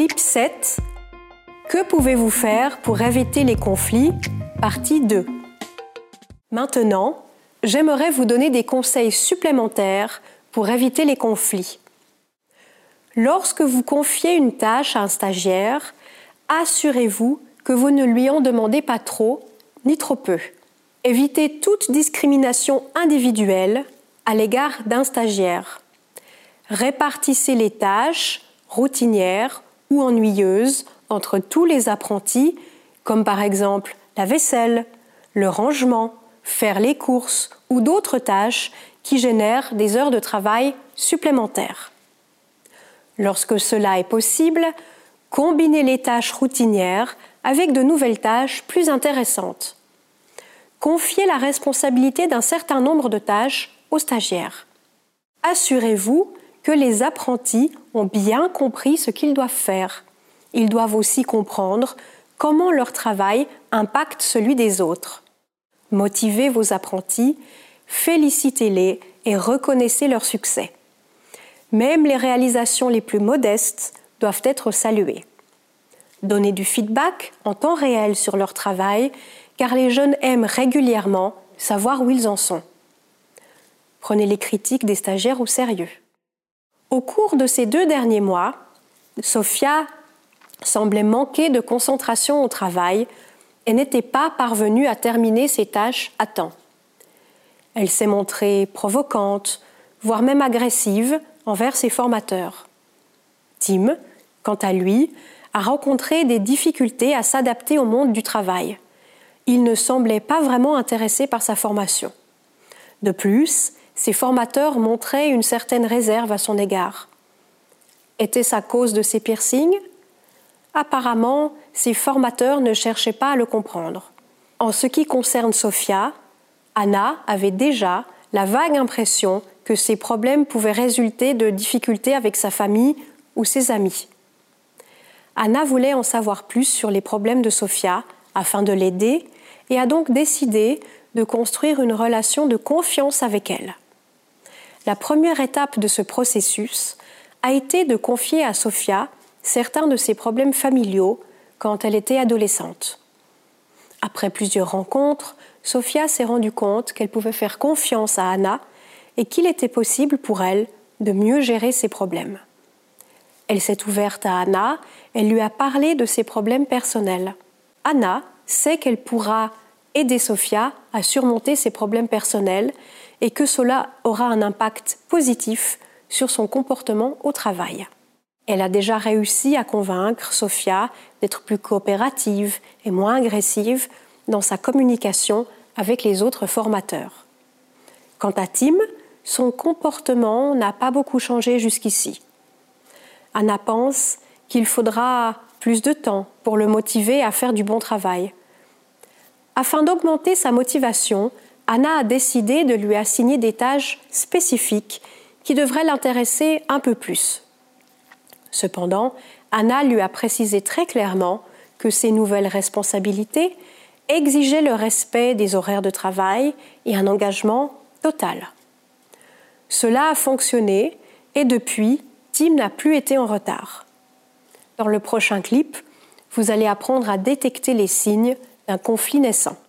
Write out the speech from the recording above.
Clip 7. Que pouvez-vous faire pour éviter les conflits? Partie 2. Maintenant, j'aimerais vous donner des conseils supplémentaires pour éviter les conflits. Lorsque vous confiez une tâche à un stagiaire, assurez-vous que vous ne lui en demandez pas trop ni trop peu. Évitez toute discrimination individuelle à l'égard d'un stagiaire. Répartissez les tâches routinières ou ennuyeuses entre tous les apprentis, comme par exemple la vaisselle, le rangement, faire les courses ou d'autres tâches qui génèrent des heures de travail supplémentaires. Lorsque cela est possible, combinez les tâches routinières avec de nouvelles tâches plus intéressantes. Confiez la responsabilité d'un certain nombre de tâches aux stagiaires. Assurez-vous que les apprentis ont bien compris ce qu'ils doivent faire. Ils doivent aussi comprendre comment leur travail impacte celui des autres. Motivez vos apprentis, félicitez-les et reconnaissez leur succès. Même les réalisations les plus modestes doivent être saluées. Donnez du feedback en temps réel sur leur travail, car les jeunes aiment régulièrement savoir où ils en sont. Prenez les critiques des stagiaires au sérieux. Au cours de ces 2 derniers mois, Sophia semblait manquer de concentration au travail et n'était pas parvenue à terminer ses tâches à temps. Elle s'est montrée provocante, voire même agressive envers ses formateurs. Tim, quant à lui, a rencontré des difficultés à s'adapter au monde du travail. Il ne semblait pas vraiment intéressé par sa formation. De plus, ses formateurs montraient une certaine réserve à son égard. Était-ce à cause de ses piercings? Apparemment, ses formateurs ne cherchaient pas à le comprendre. En ce qui concerne Sophia, Anna avait déjà la vague impression que ses problèmes pouvaient résulter de difficultés avec sa famille ou ses amis. Anna voulait en savoir plus sur les problèmes de Sophia afin de l'aider et a donc décidé de construire une relation de confiance avec elle. La première étape de ce processus a été de confier à Sophia certains de ses problèmes familiaux quand elle était adolescente. Après plusieurs rencontres, Sophia s'est rendue compte qu'elle pouvait faire confiance à Anna et qu'il était possible pour elle de mieux gérer ses problèmes. Elle s'est ouverte à Anna, elle lui a parlé de ses problèmes personnels. Anna sait qu'elle pourra aider Sophia à surmonter ses problèmes personnels et que cela aura un impact positif sur son comportement au travail. Elle a déjà réussi à convaincre Sophia d'être plus coopérative et moins agressive dans sa communication avec les autres formateurs. Quant à Tim, son comportement n'a pas beaucoup changé jusqu'ici. Anna pense qu'il faudra plus de temps pour le motiver à faire du bon travail. Afin d'augmenter sa motivation, Anna a décidé de lui assigner des tâches spécifiques qui devraient l'intéresser un peu plus. Cependant, Anna lui a précisé très clairement que ces nouvelles responsabilités exigeaient le respect des horaires de travail et un engagement total. Cela a fonctionné et depuis, Tim n'a plus été en retard. Dans le prochain clip, vous allez apprendre à détecter les signes d'un conflit naissant.